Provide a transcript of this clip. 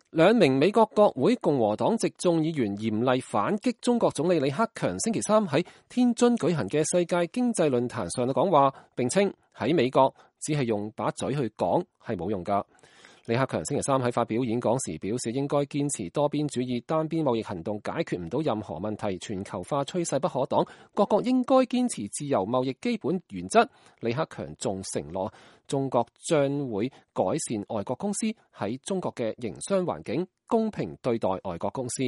兩名美國國會共和黨籍眾議員嚴厲反擊中國總理李克強星期三喺天津舉行嘅世界經濟論壇上嘅講話，並稱喺美國只係用把嘴去講係冇用㗎。李克強星期三喺發表演講時表示，應該堅持多邊主義，單邊貿易行動解決唔到任何問題，全球化趨勢不可擋，各國應該堅持自由貿易基本原則。李克強仲承諾，中國將會改善外國公司喺中國嘅營商環境，公平對待外國公司。